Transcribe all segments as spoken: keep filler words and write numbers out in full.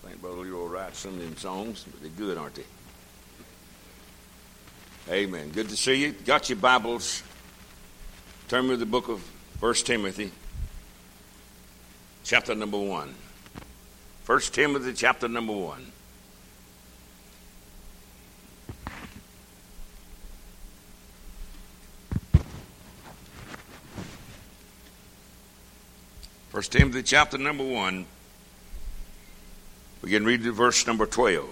I think Brother Leroy writes some of them songs, but they're good, aren't they? Amen. Good to see you. Got your Bibles. Turn with the book of First Timothy, chapter number one. First Timothy, chapter number one. First Timothy, chapter number one. We can read the verse number twelve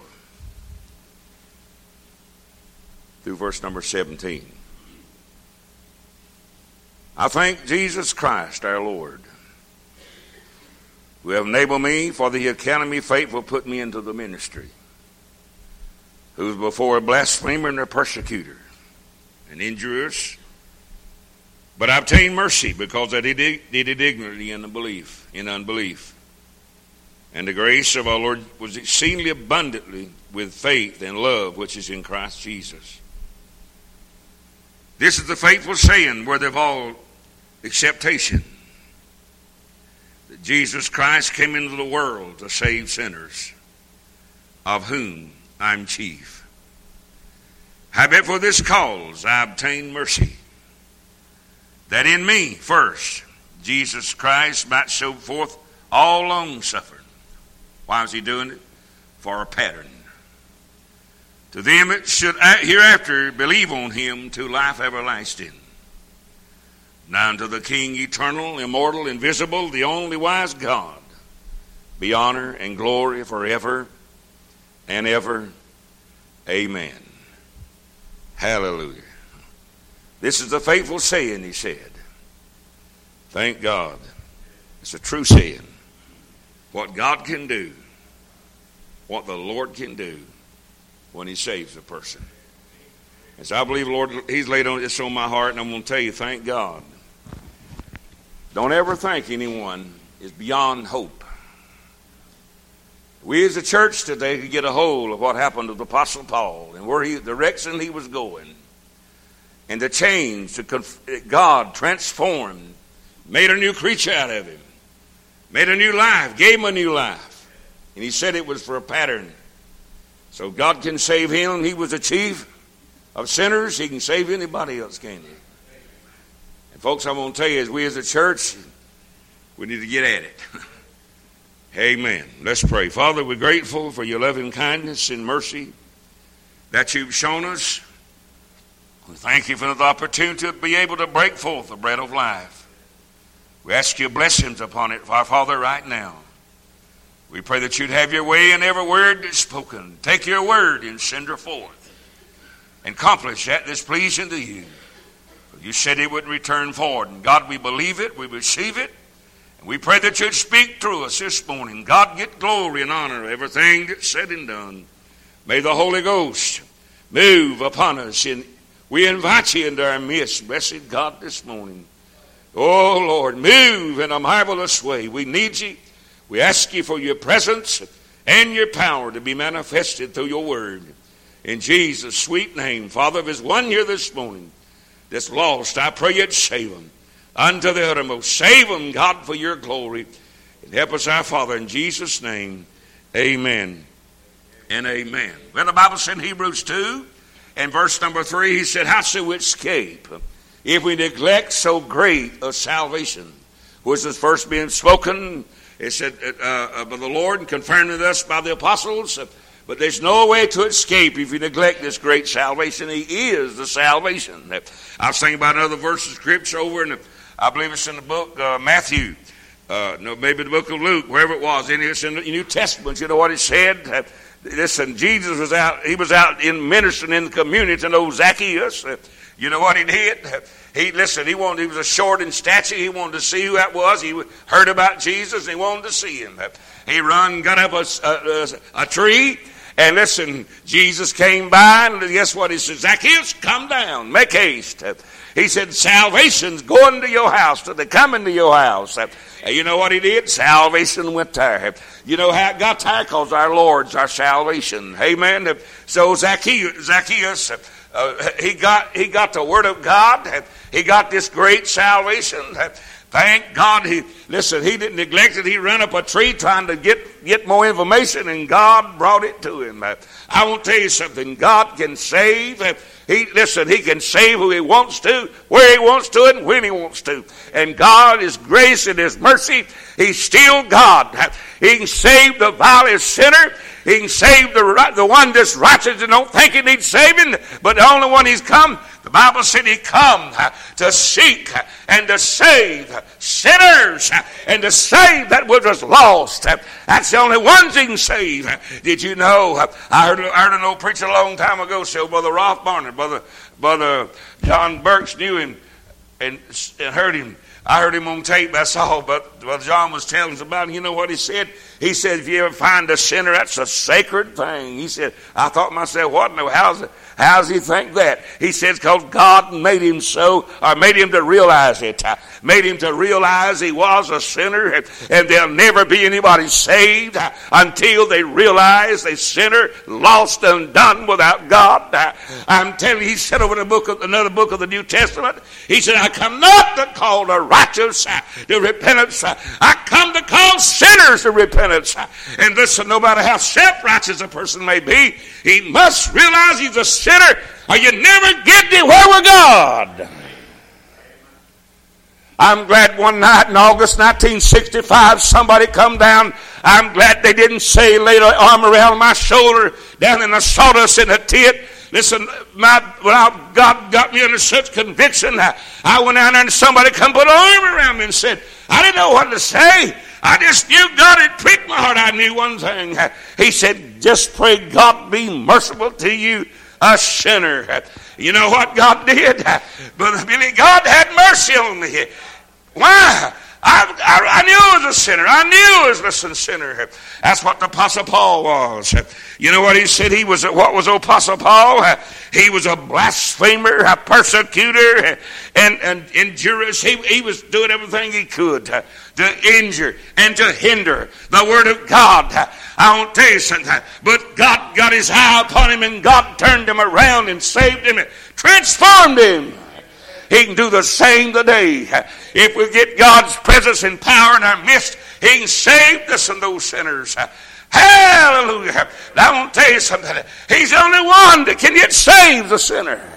through verse number seventeen. I thank Jesus Christ our Lord, who have enabled me for the academy faithful put me into the ministry, who was before a blasphemer and a persecutor, and injurious, but I obtained mercy because I did, did it ignorantly in unbelief, in unbelief. And the grace of our Lord was exceedingly abundantly with faith and love which is in Christ Jesus. This is the faithful saying worthy of all acceptation, that Jesus Christ came into the world to save sinners, of whom I'm chief. Howbeit for this cause I obtained mercy, that in me first Jesus Christ might show forth all long suffering. Why was he doing it? For a pattern. To them it should hereafter believe on him to life everlasting. Now unto the King eternal, immortal, invisible, the only wise God, be honor and glory forever and ever. Amen. Hallelujah. This is the faithful saying, he said. Thank God. It's a true saying. What God can do, what the Lord can do when he saves a person. And so I believe, Lord, he's laid on this on my heart, and I'm going to tell you, thank God. Don't ever think anyone is beyond hope. We as a church today could get a hold of what happened to the Apostle Paul and where he, the direction he was going, and the change that God transformed, made a new creature out of him, made a new life, gave him a new life. And he said it was for a pattern. So God can save him. He was the chief of sinners. He can save anybody else, can't he? And folks, I'm going to tell you, as we as a church, we need to get at it. Amen. Let's pray. Father, we're grateful for your loving kindness and mercy that you've shown us. We thank you for the opportunity to be able to break forth the bread of life. We ask your blessings upon it, our Father, right now. We pray that you'd have your way in every word that's spoken. Take your word and send her forth. And accomplish that that's pleasing to you. You said it would return forward. And God, we believe it. We receive it. And we pray that you'd speak through us this morning. God, get glory and honor everything that's said and done. May the Holy Ghost move upon us. And we invite you into our midst, blessed God, this morning. Oh, Lord, move in a marvelous way. We need you. We ask you for your presence and your power to be manifested through your word. In Jesus' sweet name, Father, if there's one here this morning that's lost, I pray you'd save them unto the uttermost. Save them, God, for your glory. And help us, our Father, in Jesus' name. Amen and amen. Well, the Bible said in Hebrews two and verse number three, he said, how shall we escape if we neglect so great a salvation, which is first being spoken, it said, uh, by the Lord and confirmed with us by the apostles. But there's no way to escape if you neglect this great salvation. He is the salvation. I was thinking about another verse of scripture over in the, I believe it's in the book uh, Matthew, uh, no, maybe the book of Luke, wherever it was. In it's in the New Testament. You know what it said? Uh, listen, Jesus was out. He was out in ministering in the community to know Zacchaeus. Uh, You know what he did? He listen. He wanted. He was a short in stature. He wanted to see who that was. He heard about Jesus, and he wanted to see him. He run, got up a, a, a tree, and listen. Jesus came by, and guess what? He said, Zacchaeus, come down, make haste. He said, salvation's going to your house. They're coming to your house. And you know what he did? Salvation went there. You know how it got there? Because our Lord's our salvation. Amen. So Zacchaeus. Zacchaeus Uh, he got he got the word of God. He got this great salvation. Thank God he, listen, he didn't neglect it. He ran up a tree trying to get, get more information, and God brought it to him. I want to tell you something. God can save. He, listen, he can save who he wants to, where he wants to, and when he wants to. And God, his grace and his mercy, he's still God. He can save the vilest sinner. He can save the, the one that's righteous and don't think he needs saving, but the only one he's come, the Bible said he come to seek and to save sinners and to save that which was lost. That's the only ones he can save. Did you know? I heard, I heard an old preacher a long time ago say, Brother Ralph Barnard, Brother, Brother John Burks knew him and, and heard him. I heard him on tape, that's all, but Brother John was telling us about it. You know what he said? He said, if you ever find a sinner, that's a sacred thing. He said, I thought to myself, what in the how's it? How does he think that? He says, because God made him so, or made him to realize it. Made him to realize he was a sinner, and, and there'll never be anybody saved until they realize they sinner, lost and done without God. I'm telling you, he said over in the book of, another book of the New Testament, he said, I come not to call the righteous to repentance. I come to call sinners to repentance. And listen, no matter how self-righteous a person may be, he must realize he's a sinner, or you never get anywhere with God. I'm glad one night in August nineteen sixty-five, somebody come down. I'm glad they didn't say, lay their arm around my shoulder down in the sawdust in the tent. Listen, my, when God got me under such conviction, I, I went down there and somebody come put an arm around me and said, I didn't know what to say. I just knew God had pricked my heart. I knew one thing. He said, just pray God be merciful to you, a sinner. You know what God did? Brother Billy, God had mercy on me. Why? I, I, I knew I was a sinner. I knew I was a sinner. That's what the Apostle Paul was. You know what he said? He was. What was Apostle Paul? He was a blasphemer, a persecutor, and, and injurious. He, he was doing everything he could to, to injure and to hinder the word of God. I won't tell you something, but God got his eye upon him, and God turned him around and saved him and transformed him. He can do the same today. If we get God's presence and power in our midst, he can save us from those sinners. Hallelujah. Now, I want to tell you something. He's the only one that can yet save the sinner.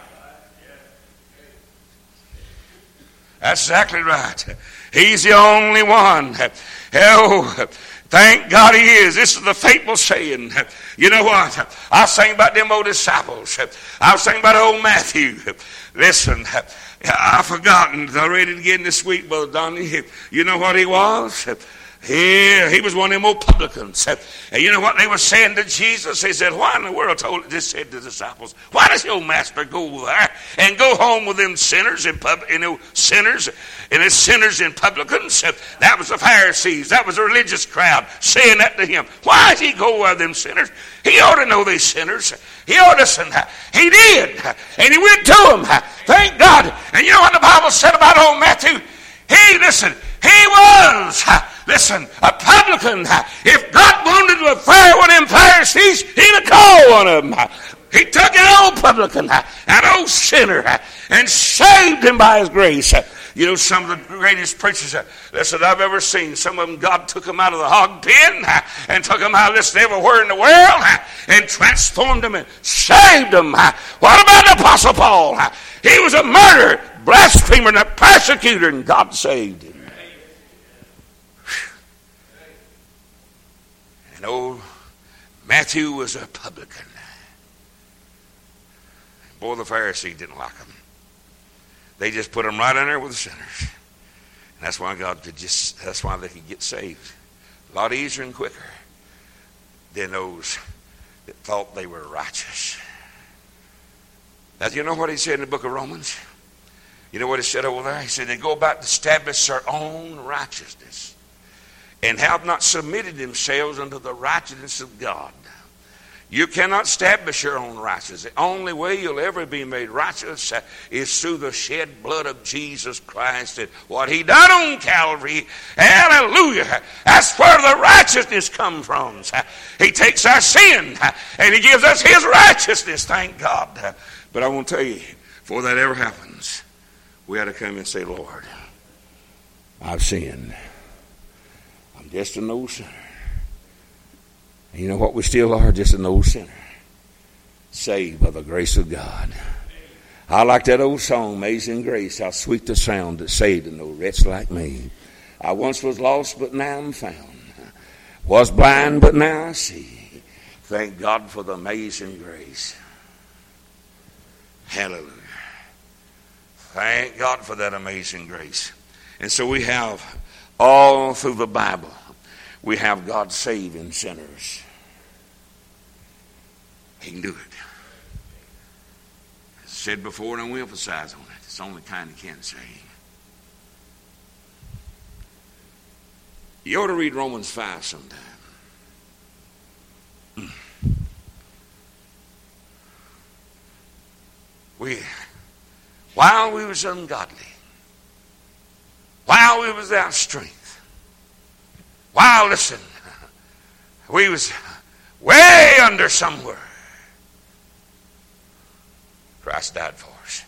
That's exactly right. He's the only one. Oh, thank God he is. This is the faithful saying. You know what? I was thinking about them old disciples. I was thinking about old Matthew. Listen, I've forgotten already again this week, Brother Donnie. You know what he was? He, he was one of them old publicans. And you know what they were saying to Jesus? They said, why in the world told this said to the disciples, why does your master go there and go home with them sinners and pub, you know, sinners and his sinners and publicans? That was the Pharisees. That was the religious crowd saying that to him. Why did he go with them sinners? He ought to know these sinners. He ought to listen. He did. And he went to them. Thank God. And you know what the Bible said about old Matthew? He, listen, he was, listen, a publican. If God wanted to fire one of them Pharisees, he'd have called one of them. He took an old publican, an old sinner, and saved him by his grace. You know, some of the greatest preachers, listen, I've ever seen. Some of them, God took them out of the hog pen and took them out of this everywhere in the world and transformed them and saved them. What about the Apostle Paul? He was a murderer, blasphemer, and a persecutor, and God saved him. And old Matthew was a publican. Boy, the Pharisees didn't like him. They just put him right in there with the sinners. And that's why God could just, that's why they could get saved. A lot easier and quicker than those that thought they were righteous. Now, you know what he said in the book of Romans? You know what he said over there? He said they go about to establish their own righteousness and have not submitted themselves unto the righteousness of God. You cannot establish your own righteousness. The only way you'll ever be made righteous is through the shed blood of Jesus Christ and what he done on Calvary. Hallelujah. That's where the righteousness comes from. He takes our sin and he gives us his righteousness. Thank God. But I want to tell you, before that ever happens, we ought to come and say, Lord, I've sinned. I'm just an old sinner. And you know what we still are? Just an old sinner. Saved by the grace of God. I like that old song, Amazing Grace, how sweet the sound that saved an old wretch like me. I once was lost, but now I'm found. Was blind, but now I see. Thank God for the amazing grace. Hallelujah. Thank God for that amazing grace. And so we have all through the Bible, we have God saving sinners. He can do it. As I said before, and I will emphasize on it. It's the only kind He can save. You ought to read Romans five sometime. We, while we was ungodly, while we was without strength, while, listen, we was way under somewhere, Christ died for us.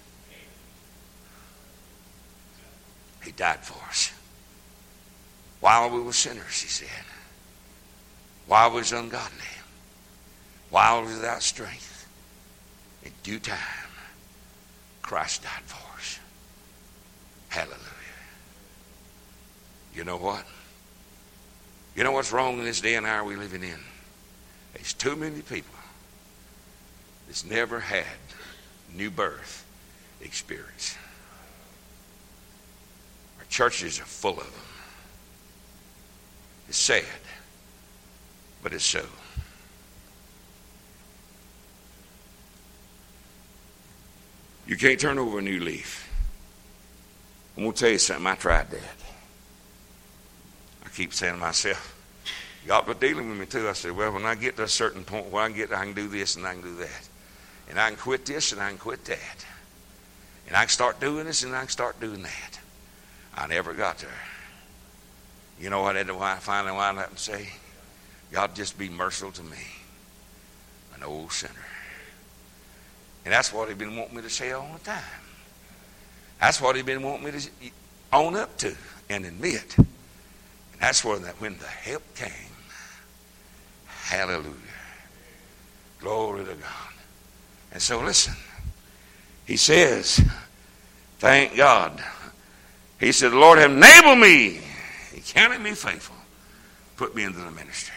He died for us. While we were sinners, He said. While we was ungodly. While we was without strength. In due time, Christ died for us. Hallelujah. You know what? You know what's wrong in this day and hour we're living in? There's too many people that's never had new birth experience. Our churches are full of them. It's sad, but it's so. You can't turn over a new leaf. I'm going to tell you something. I tried that. I keep saying to myself, God was dealing with me too. I said, well, when I get to a certain point where I can get, I can do this and I can do that. And I can quit this and I can quit that. And I can start doing this and I can start doing that. I never got there. You know what I had to finally wind up and say? God, just be merciful to me, an old sinner. And that's what He's been wanting me to say all the time. That's what He's been wanting me to own up to and admit. And that's where that when the help came. Hallelujah. Glory to God. And so listen. He says, thank God. He said, the Lord have enabled me. He counted me faithful. Put me into the ministry.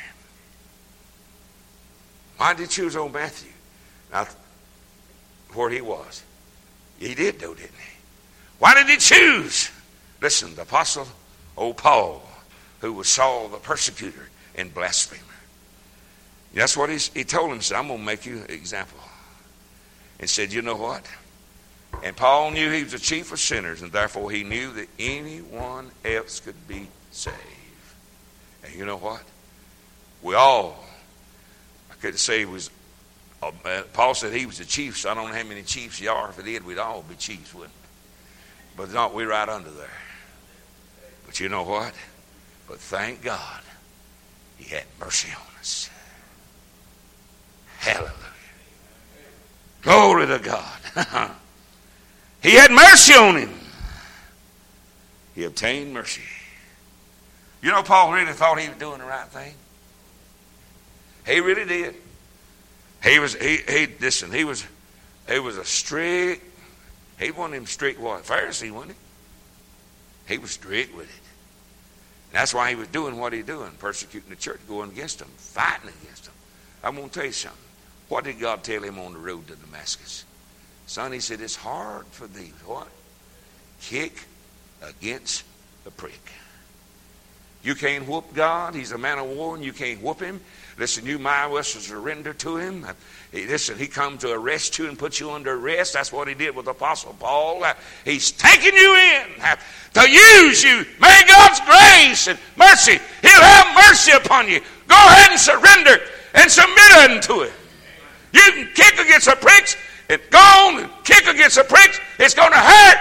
Why did He choose old Matthew? Now, where he was. He did though, didn't he? Why did He choose? Listen, the apostle, old Paul, who was Saul the persecutor and blasphemer. That's what he's, he told him. He said, I'm going to make you an example. And said, you know what? And Paul knew he was the chief of sinners, and therefore he knew that anyone else could be saved. And you know what? We all, I couldn't say he was, uh, Paul said he was the chief, so I don't know how many chiefs you are. If it did, we'd all be chiefs, wouldn't we? But not we right under there. But you know what? But thank God He had mercy on us. Hallelujah. Glory to God. He had mercy on him. He obtained mercy. You know, Paul really thought he was doing the right thing. He really did. He was, he, he listen, he was, he was a strict, he wasn't him strict what? Pharisee, wasn't he? He was strict with it. And that's why he was doing what he was doing, persecuting the church, going against them, fighting against them. I'm going to tell you something. What did God tell him on the road to Damascus? Son, He said, it's hard for thee. What? Kick against the prick. You can't whoop God. He's a man of war, and you can't whoop Him. Listen, you might well surrender to Him. He, listen, He come to arrest you and put you under arrest. That's what He did with Apostle Paul. He's taking you in to use you. May God's grace and mercy, He'll have mercy upon you. Go ahead and surrender and submit unto Him. You can kick against the pricks and go on and kick against the pricks. It's going to hurt.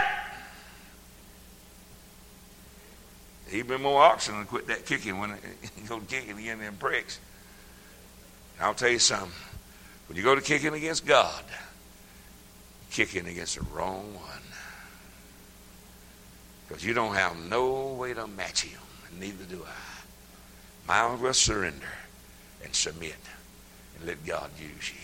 He'd been more oxen than quit that kicking when he go kicking against them pricks. I'll tell you something. When you go to kicking against God, kicking against the wrong one. Because you don't have no way to match him, and neither do I. Might as well surrender and submit and let God use you.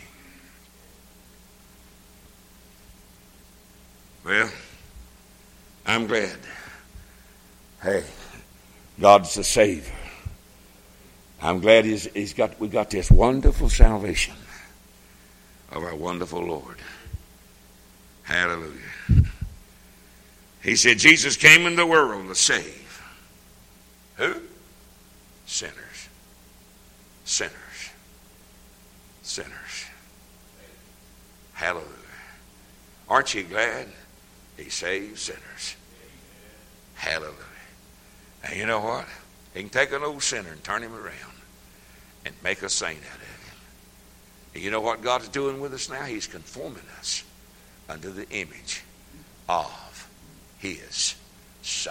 Well, I'm glad. Hey, God's the Savior. I'm glad he's, he's got, we got this wonderful salvation of our wonderful Lord. Hallelujah. He said Jesus came in the world to save. Who? Sinners. Sinners. Sinners. Hallelujah. Aren't you glad he saves sinners? Hallelujah. And you know what? He can take an old sinner and turn him around and make a saint out of him. And you know what God's doing with us now? He's conforming us unto the image of his Son.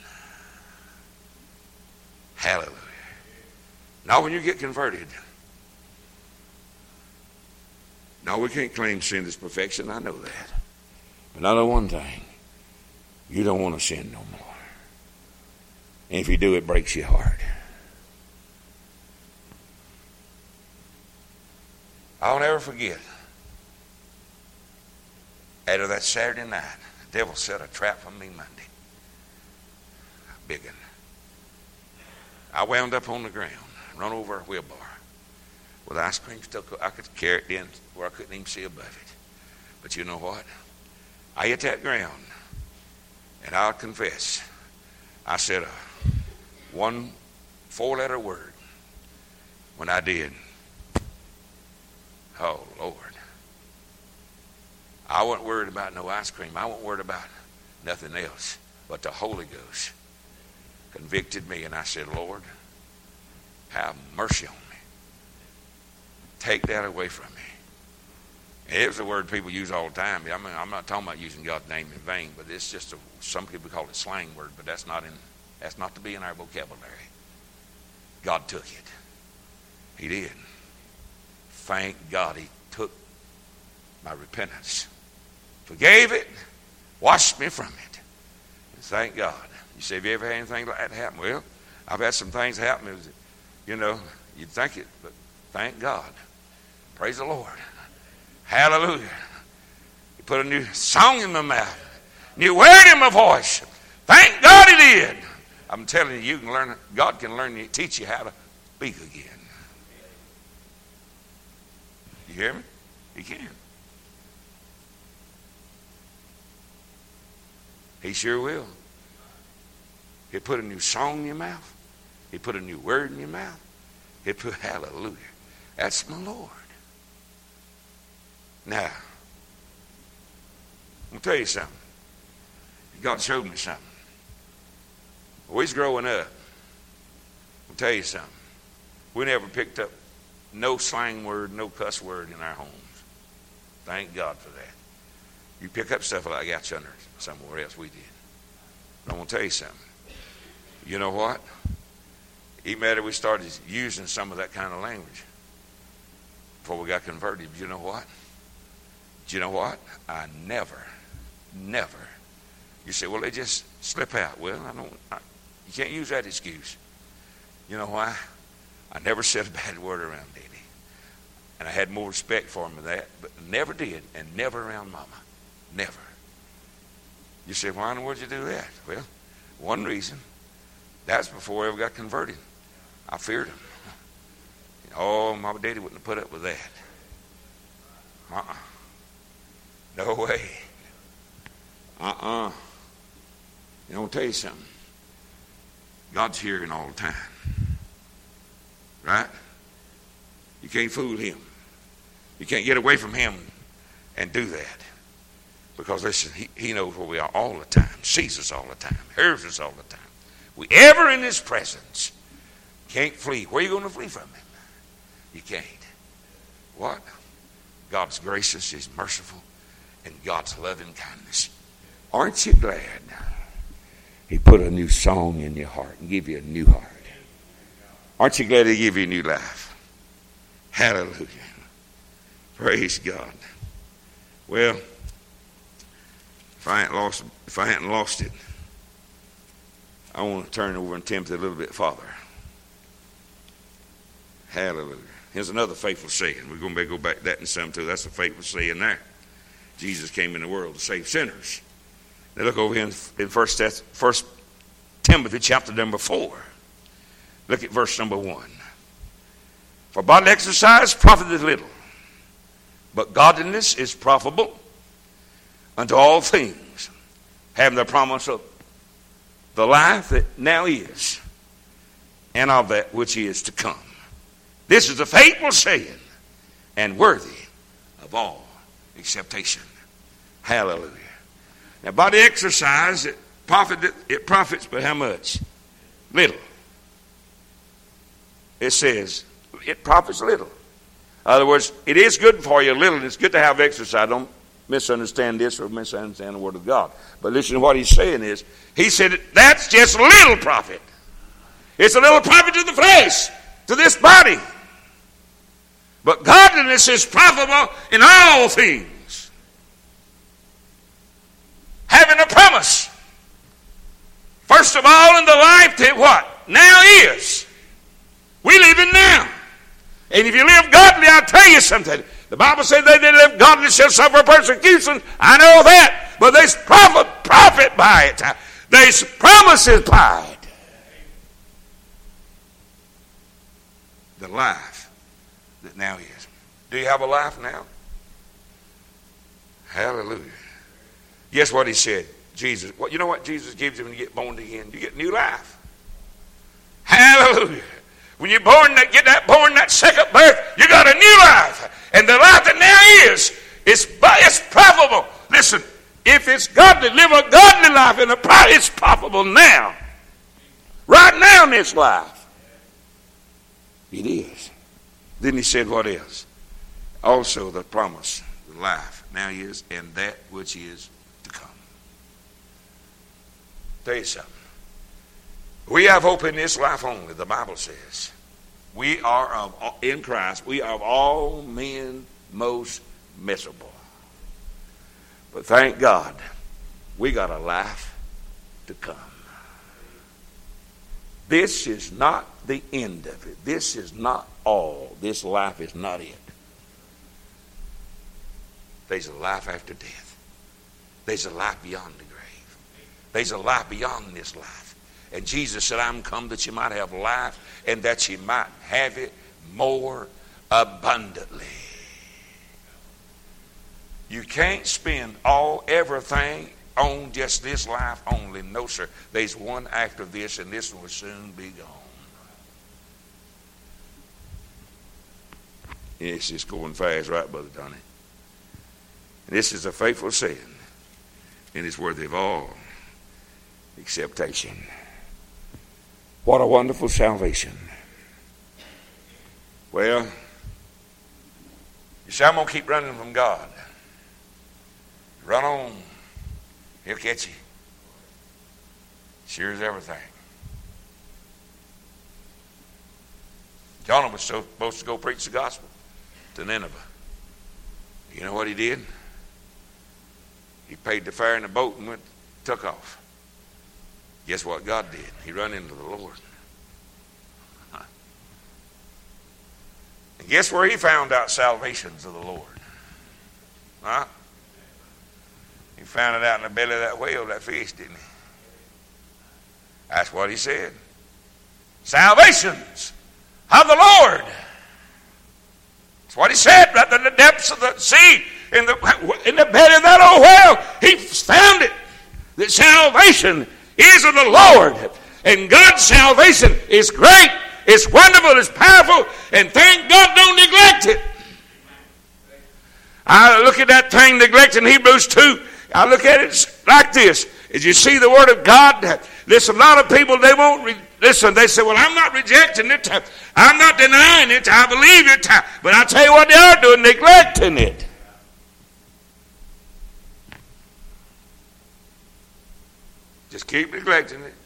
Hallelujah. Now when you get converted, now we can't claim sin is perfection. I know that. But I know one thing. You don't want to sin no more. And if you do, it breaks your heart. I'll never forget. After that Saturday night, the devil set a trap for me Monday. A big one. I wound up on the ground, run over a wheelbarrow with ice cream stuck. I could carry it in where I couldn't even see above it. But you know what? I hit that ground, and I'll confess, I said a one four-letter word when I did. Oh, Lord. I wasn't worried about no ice cream. I wasn't worried about nothing else. But the Holy Ghost convicted me, and I said, Lord, have mercy on me. Take that away from me. And it was a word people use all the time. I mean, I'm not talking about using God's name in vain, but it's just a, some people call it slang word, but that's not in that's not to be in our vocabulary. God took it. He did. Thank God he took my repentance, forgave it, washed me from it. And thank God. You say, have you ever had anything like that happen? Well, I've had some things happen. It was, you know, you'd think it, but thank God. Praise the Lord. Hallelujah. He put a new song in my mouth, new word in my voice. Thank God he did. I'm telling you, you can learn. God can learn you, teach you how to speak again. You hear me? He can. He sure will. He put a new song in your mouth. He put a new word in your mouth. He put hallelujah. That's my Lord. Now, I'm going to tell you something. God showed me something. When we was growing up, I'll tell you something. We never picked up no slang word, no cuss word in our homes. Thank God for that. You pick up stuff like that yonder somewhere else, we did. But I'm going to tell you something. You know what? Even after we started using some of that kind of language before we got converted, you know what? You know what? I never, never. You say, well, they just slip out. Well, I don't. I, you can't use that excuse. You know why? I never said a bad word around Daddy. And I had more respect for him than that, but never did, and never around Mama. Never. You say, why in the world did you do that? Well, one reason. That's before I ever got converted. I feared him. Oh, Mama Daddy wouldn't have put up with that. Uh-uh. No way. Uh-uh. You know, I'll tell you something. God's hearing all the time. Right? You can't fool him. You can't get away from him and do that. Because listen, he, he knows where we are all the time. Sees us all the time. Hears us all the time. We ever in his presence. Can't flee. Where are you going to flee from him? You can't. What? God's gracious, he's merciful, and God's loving kindness. Aren't you glad he put a new song in your heart and give you a new heart? Aren't you glad he give you a new life? Hallelujah. Praise God. Well, if I hadn't lost, if I hadn't lost it, I want to turn over in Timothy a little bit farther. Hallelujah. Here's another faithful saying. We're going to go back to that in some too. That's a faithful saying there. Jesus came in the world to save sinners. Now look over here in, in First, First Timothy chapter number four. Look at verse number one. For bodily exercise profiteth little, but godliness is profitable unto all things, having the promise of the life that now is, and of that which is to come. This is a faithful saying, and worthy of all acceptation. Hallelujah. Now, body exercise, it profit, it profits, but how much? Little. It says it profits little. In other words, it is good for you little. It's good to have exercise. Don't misunderstand this or misunderstand the word of God. But listen to what he's saying is, he said that's just little profit. It's a little profit to the flesh, to this body. But godliness is profitable in all things, having a promise. First of all, in the life that what? Now is. We live in now. And if you live godly, I'll tell you something. The Bible says they that live godly shall suffer persecution. I know that. But there's profit, profit by it. There's promises by it. The life that now is. Do you have a life now? Hallelujah. Guess what he said? Jesus. Well, you know what Jesus gives you when you get born again? You get new life. Hallelujah. When you're born, that get that born that second birth, you got a new life. And the life that now is, it's, it's profitable. Listen, if it's godly, live a godly life, and it's profitable now. Right now in this life. It is. Then he said what else? Also the promise, the life now is, and that which is to come. Tell you something. We have hope in this life only, the Bible says. We are of, in Christ, we are of all men most miserable. But thank God, we got a life to come. This is not the end of it. This is not all. This life is not it. There's a life after death. There's a life beyond the grave. There's a life beyond this life. And Jesus said, I'm come that you might have life, and that you might have it more abundantly. You can't spend all everything on just this life only. No, sir. There's one after this, and this one will soon be gone. It's just going fast, right, Brother Donnie? This is a faithful saying, and it's worthy of all acceptation. What a wonderful salvation. Well, you say, I'm going to keep running from God. Run on. He'll catch you. Sure as everything. Jonah was supposed to go preach the gospel to Nineveh. You know what he did? He paid the fare in the boat and went, took off. Guess what God did? He ran into the Lord. Huh. And guess where he found out salvations of the Lord? Huh? He found it out in the belly of that whale, that fish, didn't he? That's what he said. Salvations of the Lord. That's what he said right in the depths of the sea, in the, in the belly of that old whale. He found it. That salvation is of the Lord. And God's salvation is great, it's wonderful, it's powerful, and thank God don't neglect it. I look at that thing, neglect in Hebrews two. I look at it like this. As you see the Word of God, listen, a lot of people, they won't re- listen. They say, well, I'm not rejecting it. I'm not denying it. I believe it. But I tell you what they are doing, neglecting it. Just keep neglecting it.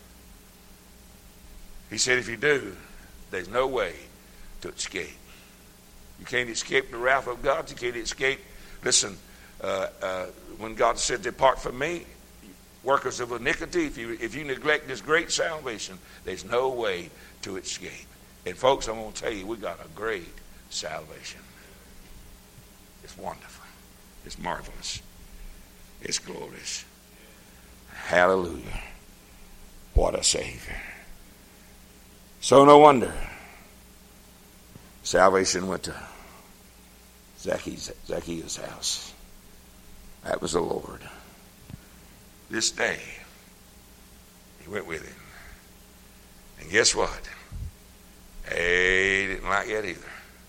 He said, if you do, there's no way to escape. You can't escape the wrath of God. You can't escape. Listen, uh, uh, when God said, depart from me, workers of iniquity, if you, if you neglect this great salvation, there's no way to escape. And folks, I'm going to tell you, we got a great salvation. It's wonderful. It's marvelous. It's glorious. Hallelujah. What a Savior. So no wonder salvation went to Zacchaeus, Zacchaeus' house. That was the Lord. This day, he went with him. And guess what? They didn't like it either.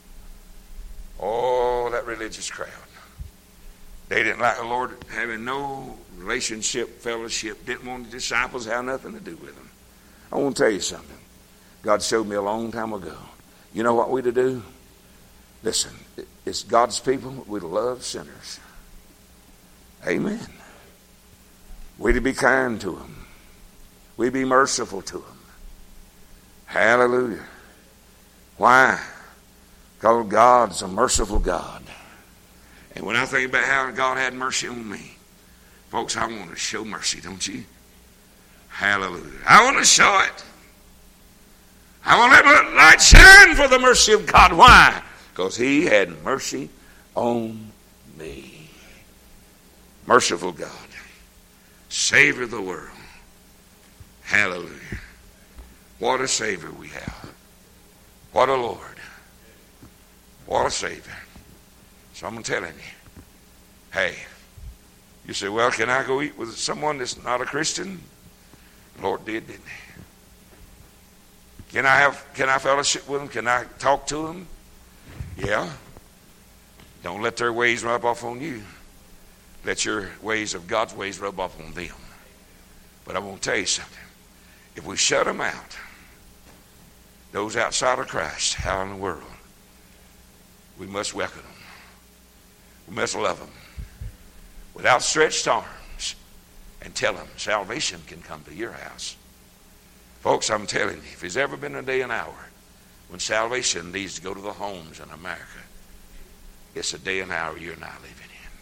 Oh, that religious crowd. They didn't like the Lord having no relationship, fellowship, didn't want the disciples to have nothing to do with them. I want to tell you something. God showed me a long time ago. You know what we to do? Listen, it's God's people. We to love sinners. Amen. We to be kind to them. We be merciful to them. Hallelujah. Why? Because God's a merciful God. And when I think about how God had mercy on me, folks, I want to show mercy, don't you? Hallelujah. I want to show it. I want to let my light shine for the mercy of God. Why? Because he had mercy on me. Merciful God. Savior of the world. Hallelujah. What a Savior we have. What a Lord. What a Savior. So I'm telling you, hey, you say, well, can I go eat with someone that's not a Christian? The Lord did, didn't he? Can I have, can I fellowship with them? Can I talk to them? Yeah. Don't let their ways rub off on you. Let your ways of God's ways rub off on them. But I want to tell you something. If we shut them out, those outside of Christ, how in the world? We must welcome them. We must love them with outstretched arms and tell them salvation can come to your house. Folks, I'm telling you, if there's ever been a day and hour when salvation needs to go to the homes in America, it's a day and hour you and I living in.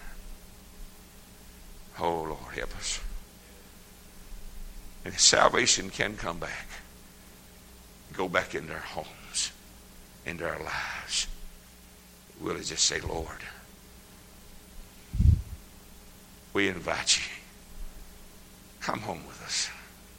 Oh, Lord, help us. And salvation can come back. Go back into our homes, into our lives. We'll just say, Lord, we invite you. Come home with us.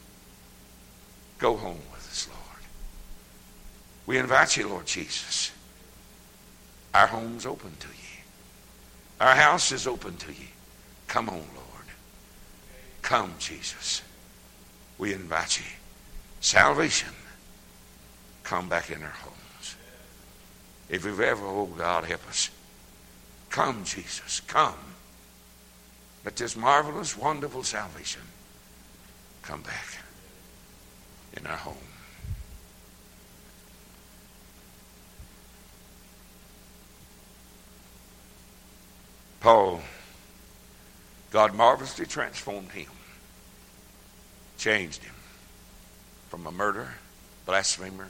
Go home with us, Lord. We invite you, Lord Jesus. Our home's open to you. Our house is open to you. Come on, Lord. Come, Jesus. We invite you. Salvation, come back in our homes. If we've ever, oh God, help us. Come, Jesus, come. Let this marvelous, wonderful salvation come back in our home. Paul, God marvelously transformed him, changed him from a murderer, blasphemer,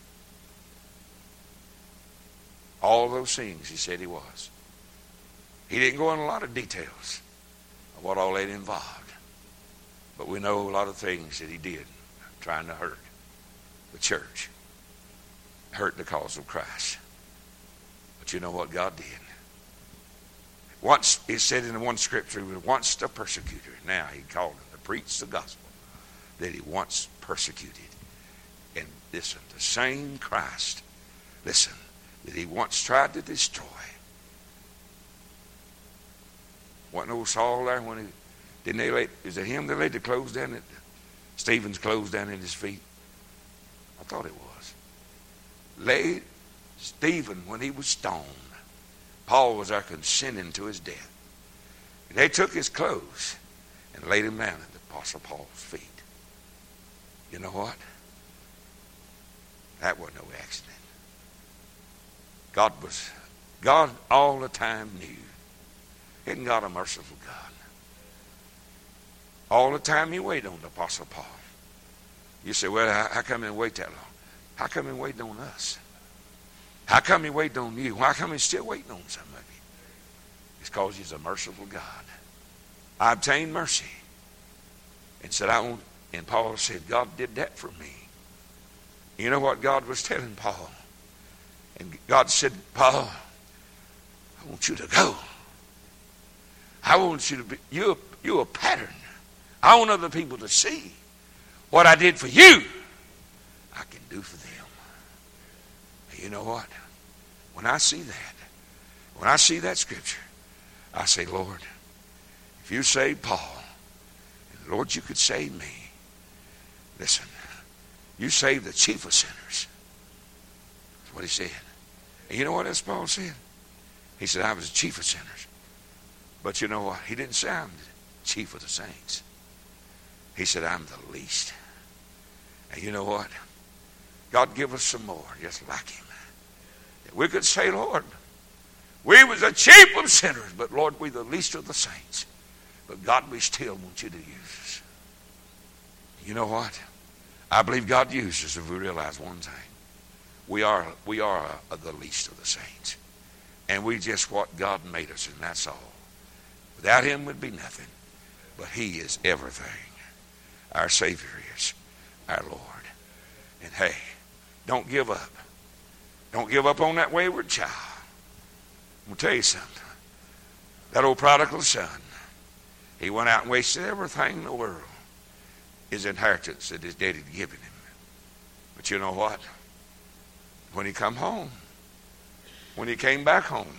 all those things he said he was. He didn't go in a lot of details of what all that involved, but we know a lot of things that he did trying to hurt the church, hurt the cause of Christ. But you know what God did? Once, it said in one scripture, he was once a persecutor. Now he called him to preach the gospel that he once persecuted. And listen, the same Christ, listen, that he once tried to destroy. Wasn't old Saul there when he, didn't they lay, is it him that laid the clothes down at, Stephen's clothes down at his feet? I thought it was. Laid Stephen when he was stoned. Paul was there consenting to his death. And they took his clothes and laid him down at the Apostle Paul's feet. You know what? That wasn't no accident. God was, God all the time knew. Isn't God a merciful God? All the time he waited on the Apostle Paul. You say, well, how, how come he wait that long? How come he waited on us? How come he waited on you? Why come he's still waiting on some of you? It's because he's a merciful God. I obtained mercy and said, I want, and Paul said, God did that for me. You know what God was telling Paul? And God said, Paul, I want you to go. I want you to be, you're, you're a pattern. I want other people to see what I did for you, I can do for them. And you know what? When I see that, when I see that scripture, I say, Lord, if you saved Paul, and Lord, you could save me. Listen, you saved the chief of sinners. That's what he said. And you know what else Paul said? He said, I was the chief of sinners. But you know what? He didn't say I'm the chief of the saints. He said, I'm the least. And you know what? God give us some more, just like him. That we could say, Lord, we was the chief of sinners, but Lord, we the least of the saints. But God, we still want you to use us. You know what? I believe God uses us if we realize one thing. We are, we are uh, the least of the saints. And we just what God made us, and that's all. Without him would be nothing. But he is everything. Our Savior is our Lord. And hey, don't give up. Don't give up on that wayward child. I'm going to tell you something. That old prodigal son, he went out and wasted everything in the world. His inheritance that his daddy had given him. But you know what? When he come home, when he came back home,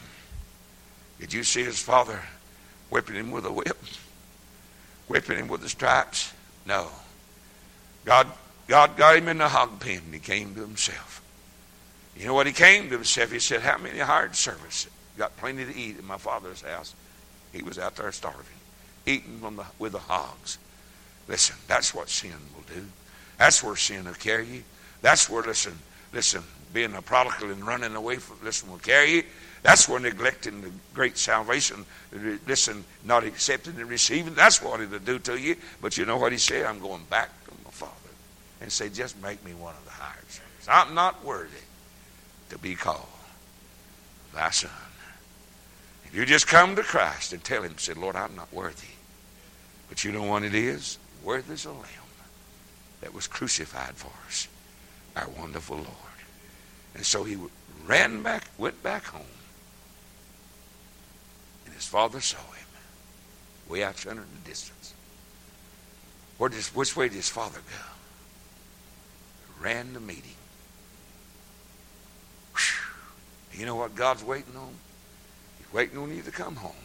did you see his father whipping him with a whip? Whipping him with the stripes? No. God, God got him in the hog pen and he came to himself. You know what he came to himself? He said, how many hired servants got plenty to eat in my father's house? He was out there starving, eating from the, with the hogs. Listen, that's what sin will do. That's where sin will carry you. That's where, listen, listen, being a prodigal and running away from, listen, will carry you. That's where neglecting the great salvation, listen, not accepting and receiving, that's what it'll do to you. But you know what he said? I'm going back to my father and say, just make me one of the hired servants. I'm not worthy to be called thy son. If you just come to Christ and tell him, say, Lord, I'm not worthy. But you know what it is? Worthy is a lamb that was crucified for us, our wonderful Lord. And so he ran back, went back home. And his father saw him way out yonder in the distance. Where did, which way did his father go? Ran to meet him. Whew. You know what God's waiting on? He's waiting on you to come home.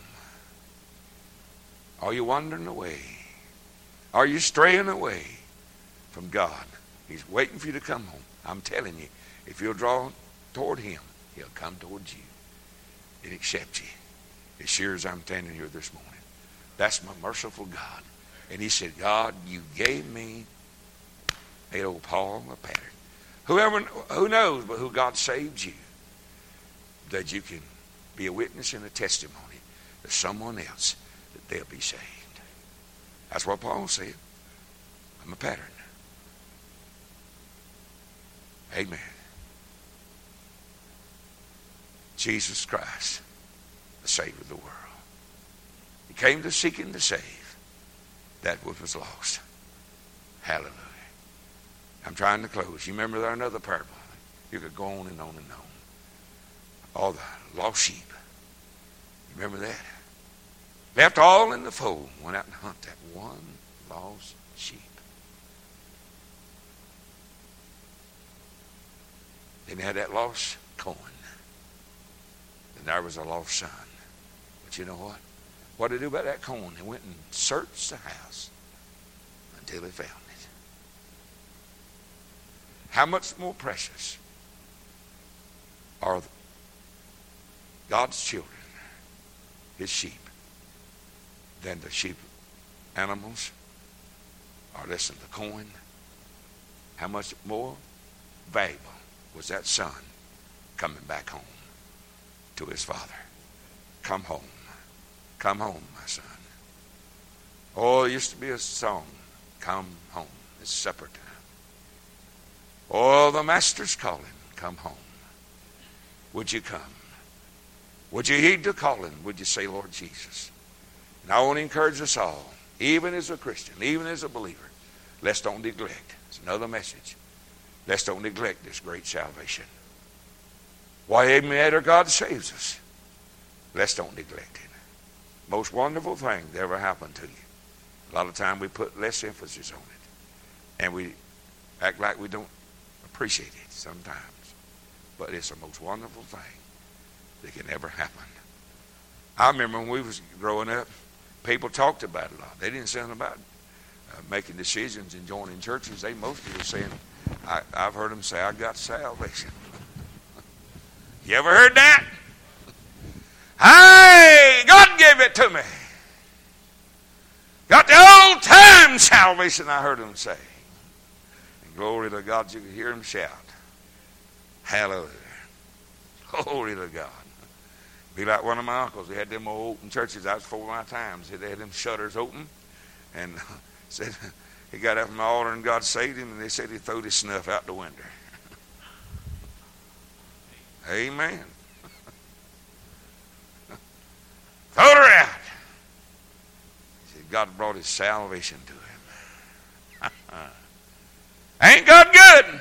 Are you wandering away? Are you straying away from God? He's waiting for you to come home. I'm telling you, if you'll draw toward him, he'll come towards you and accept you. As sure as I'm standing here this morning. That's my merciful God. And he said, God, you gave me a old Paul, a pattern. Whoever, who knows but who God saved you, that you can be a witness and a testimony to someone else that they'll be saved. That's what Paul said. I'm a pattern. Amen. Jesus Christ, the Savior of the world. He came to seek and to save that which was lost. Hallelujah. I'm trying to close. You remember there another parable? You could go on and on and on. All the lost sheep. You remember that? Left all in the fold. Went out and hunt that one lost sheep. Then he had that lost coin. And there was a lost son. But you know what? What did he do about that coin? He went and searched the house until he found it. How much more precious are God's children, his sheep, than the sheep animals? Or listen, the coin? How much more valuable was that son coming back home to his father? Come home. Come home, my son. Oh, it used to be a song. Come home. It's supper time. Oh, the master's calling. Come home. Would you come? Would you heed the calling? Would you say, Lord Jesus? And I want to encourage us all. even as a Christian, even as a believer, let's don't neglect. It's another message. Let's don't neglect this great salvation. Why, amen, our God saves us. Let's don't neglect it. Most wonderful thing that ever happened to you. A lot of time we put less emphasis on it. And we act like we don't appreciate it sometimes. But it's the most wonderful thing that can ever happen. I remember when we was growing up, people talked about it a lot. They didn't say anything about uh, making decisions and joining churches. They mostly were saying, I, I've heard them say, I got salvation. You ever heard that? Hey, God gave it to me. Got the old time salvation, I heard them say. And glory to God, you could hear them shout. Hallelujah. Glory to God. Be like one of my uncles. They had them old open churches. That was before my times. They had them shutters open. And said he got up from the altar and God saved him. And they said he threw his snuff out the window. Amen. Throw her out. He said God brought his salvation to him. Ain't God good?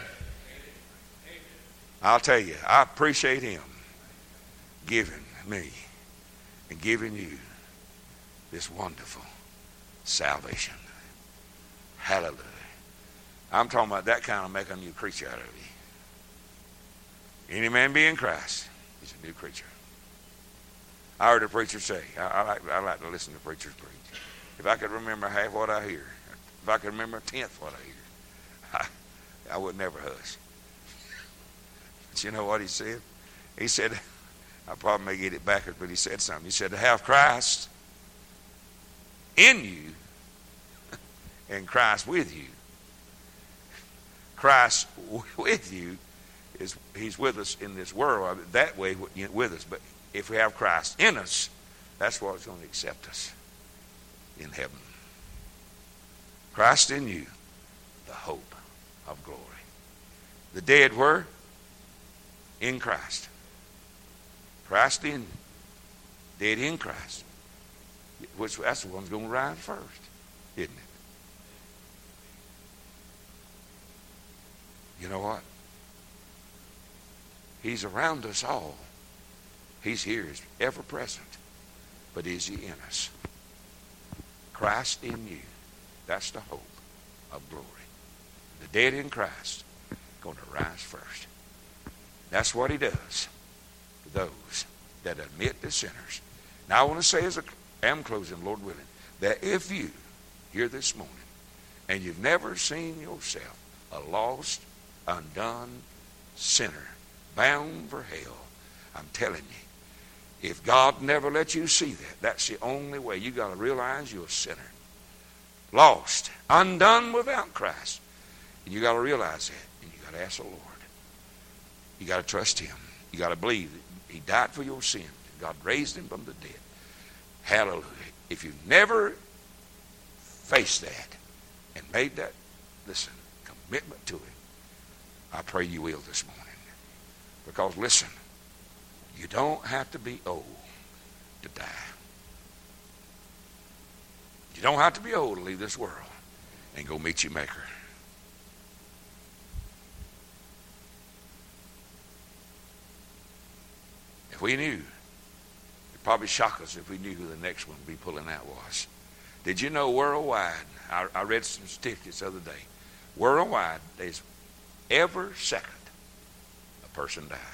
I'll tell you, I appreciate him giving me and giving you this wonderful salvation. Hallelujah. I'm talking about that kind of make a new creature out of you. Any man be in Christ, he's a new creature. I heard a preacher say, I, I, like, I like to listen to preachers preach. If I could remember half what I hear, if I could remember a tenth what I hear, I, I would never hush. But you know what he said? He said, I probably may get it backwards, but he said something. He said, to have Christ in you and Christ with you. Christ with you is he's with us in this world that way with us. But if we have Christ in us, that's what's going to accept us in heaven. Christ in you, the hope of glory. The dead were in Christ. Christ in you. Dead in Christ. Which that's the one's going to rise first, isn't it? You know what? He's around us all. He's here, he's ever present. But is he in us? Christ in you. That's the hope of glory. The dead in Christ going to rise first. That's what he does to those that admit they're sinners. Now I want to say as I am closing, Lord willing, that if you here this morning and you've never seen yourself a lost, undone sinner bound for hell, I'm telling you, if God never let you see that, that's the only way. You got to realize you're a sinner. Lost, undone without Christ. And you got to realize that. And you got to ask the Lord. You got to trust him. You got to believe that he died for your sin. God raised him from the dead. Hallelujah. If you've never faced that and made that, listen, commitment to it, I pray you will this morning. Because listen, you don't have to be old to die. You don't have to be old to leave this world and go meet your Maker. If we knew, it'd probably shock us if we knew who the next one would be pulling out was. Did you know worldwide, I, I read some statistics the other day, worldwide, there's every second a person dies.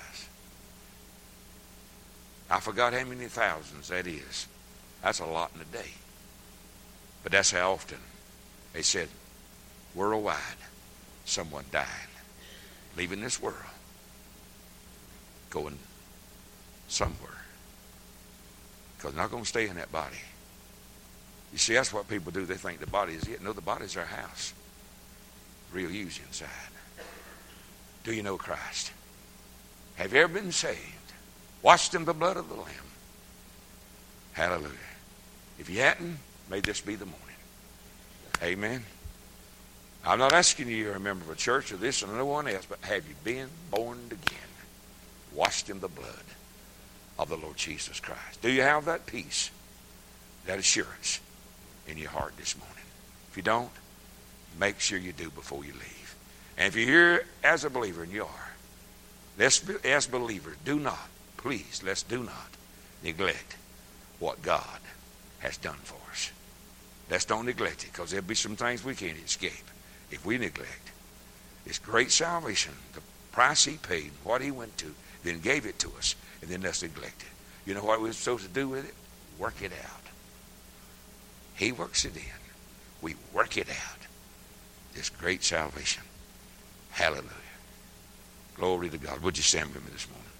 I forgot how many thousands that is. That's a lot in a day. But that's how often they said worldwide someone died, leaving this world, going somewhere. Because they're not going to stay in that body. You see, that's what people do. They think the body is it. No, the body's our house. Real use inside. Do you know Christ? Have you ever been saved? Washed in the blood of the Lamb. Hallelujah. If you hadn't, may this be the morning. Amen. I'm not asking you to remember of a church or this or no one else, but have you been born again? Washed in the blood of the Lord Jesus Christ. Do you have that peace, that assurance in your heart this morning? If you don't, make sure you do before you leave. And if you're here as a believer, and you are, let's, as believers, do not, please, let's do not neglect what God has done for us. Let's don't neglect it, because there'll be some things we can't escape if we neglect this great salvation, the price he paid, what he went to, then gave it to us, and then let's neglect it. You know what we're supposed to do with it? Work it out. He works it in. We work it out. This great salvation. Hallelujah. Glory to God. Would you stand with me this morning?